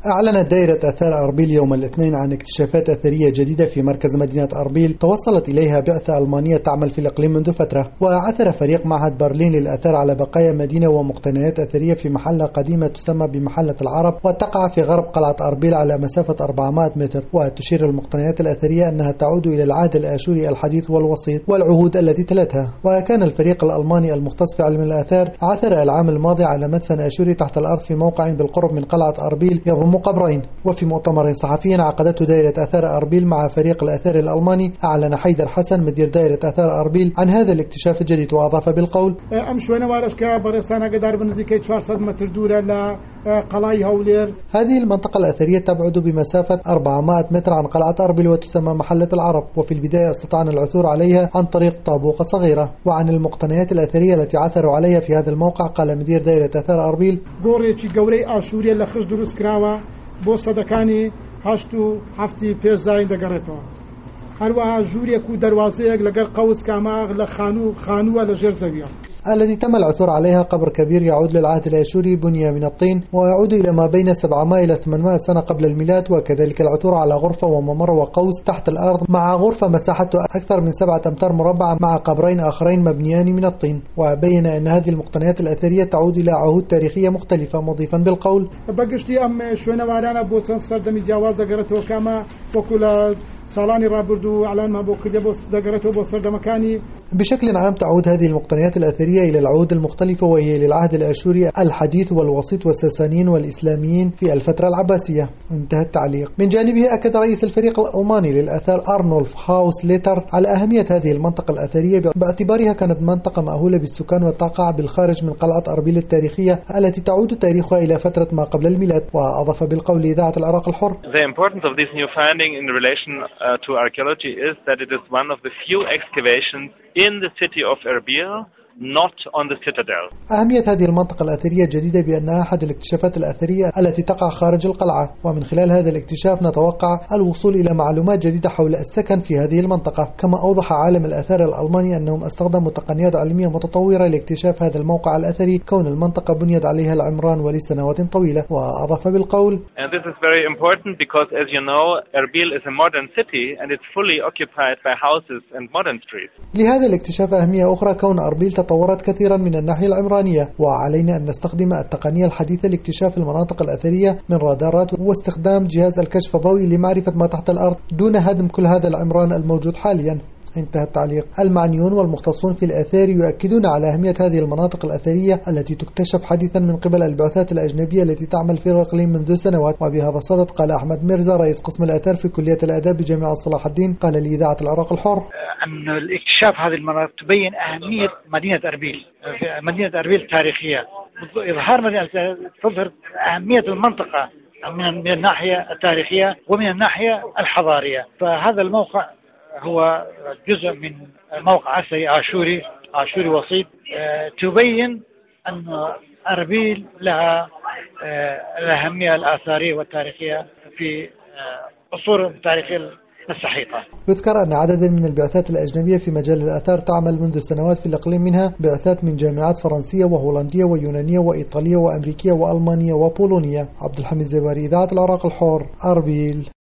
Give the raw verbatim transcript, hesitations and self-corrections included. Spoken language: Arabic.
أعلنت دائرة آثار أربيل يوم الاثنين عن اكتشافات أثرية جديدة في مركز مدينة أربيل توصلت إليها بعثة ألمانية تعمل في الإقليم منذ فترة. وعثر فريق معهد برلين للآثار على بقايا مدينة ومقتنيات أثرية في محلة قديمة تسمى بمحلة العرب، وتقع في غرب قلعة أربيل على مسافة أربعمائة متر. وتشير المقتنيات الأثرية أنها تعود إلى العهد الآشوري الحديث والوسيط والعهود التي تلتها. وكان الفريق الألماني المختص في علم الآثار عثر العام الماضي على مدفن آشوري تحت الأرض في موقع بالقرب من قلعة أربيل يضم قبرين. وفي مؤتمر صحفي عقدته دائرة آثار أربيل مع فريق الآثار الألماني، أعلن حيدر حسن مدير دائرة آثار أربيل عن هذا الاكتشاف الجديد، وأضاف بالقول: هذه المنطقة الأثرية تبعد بمسافة أربعمائة متر عن قلعة أربيل وتسمى محلة العرب، وفي البداية استطعنا العثور عليها عن طريق طابوقة صغيرة. وعن المقتنيات الأثرية التي عثروا عليها في هذا الموقع قال مدير دائرة آثار أربيل: بۆ سەدەکانی هەشت و هەفتی پێش زاین دەگەڕێتەوە. هەروەها ژوورێک و دەواازەیەک لەگەر قەوس کاماغ لە خانوو خانووە لە ژێر زەویە. التي تم العثور عليها قبر كبير يعود للعهد الآشوري بني من الطين ويعود إلى ما بين سبعمائة إلى ثمانمائة سنة قبل الميلاد. وكذلك العثور على غرفة وممر وقوس تحت الأرض مع غرفة مساحته أكثر من سبعة أمتار مربعة مع قبرين آخرين مبنيان من الطين. وبين أن هذه المقتنيات الأثرية تعود إلى عهود تاريخية مختلفة، مضيفا بالقول: بقشتي أم شوينة وارانا بوسن سردمي جواز دقرته كما وكل سالاني رابردو إعلان ما بوكدي بوس دقرته بوس سردمكاني. بشكل عام تعود هذه المقتنيات الأثرية إلى العهود المختلفة، وهي للعهد الآشوري الحديث والوسيط والساسانيين والإسلاميين في الفترة العباسية. انتهى التعليق. من جانبه أكد رئيس الفريق الألماني للآثار أرنولف هاوس ليتر على أهمية هذه المنطقة الأثرية باعتبارها كانت منطقة مأهولة بالسكان وتقع بالخارج من قلعة أربيل التاريخية التي تعود تاريخها إلى فترة ما قبل الميلاد. وأضاف بالقول لإذاعة العراق الحر: The importance of this new finding in relation uh, to archaeology is that it is one of the few excavations in the city of Erbil, not on the citadel. أهمية هذه المنطقة الأثرية الجديدة بأنها أحد الاكتشافات الأثرية التي تقع خارج القلعة، ومن خلال هذا الاكتشاف نتوقع الوصول إلى معلومات جديدة حول السكن في هذه المنطقة. كما أوضح عالم الآثار الألماني أنهم استخدموا تقنيات علمية متطورة لاكتشاف هذا الموقع الأثري، كون المنطقة بنيت عليها العمران ولسنوات طويلة. وأضاف بالقول: And this is very important because, as you know, Erbil is a modern city and it's fully occupied by houses and modern streets. لهذا الاكتشاف أهمية أخرى كون أربيل تطورت كثيرا من الناحية العمرانية، وعلينا أن نستخدم التقنية الحديثة لاكتشاف المناطق الأثرية من رادارات واستخدام جهاز الكشف الضوئي لمعرفة ما تحت الأرض دون هدم كل هذا العمران الموجود حاليا. انتهى التعليق. المعنيون والمختصون في الآثار يؤكدون على أهمية هذه المناطق الأثرية التي تكتشف حديثا من قبل البعثات الأجنبية التي تعمل في الإقليم منذ سنوات. وبهذا الصدد قال أحمد ميرزا رئيس قسم الآثار في كلية الآداب بجامعة صلاح الدين قال لإذاعة العراق الحر: أن الاكتشاف هذه المناطق تبين أهمية مدينة أربيل. مدينة أربيل تاريخية، إظهار مدينة تظهر أهمية المنطقة من الناحية التاريخية ومن الناحية الحضارية. فهذا الموقع هو جزء من موقع أثري آشوري آشوري وسيط، تبين أن أربيل لها الأهمية الآثارية والتاريخية في عصور التاريخية السحيقة. يذكر أن عددا من البعثات الأجنبية في مجال الآثار تعمل منذ سنوات في الإقليم، منها بعثات من جامعات فرنسية وهولندية ويونانية وإيطالية وأمريكية وألمانية وبولونية. عبد الحميد زباري، إذاعة العراق الحر، أربيل.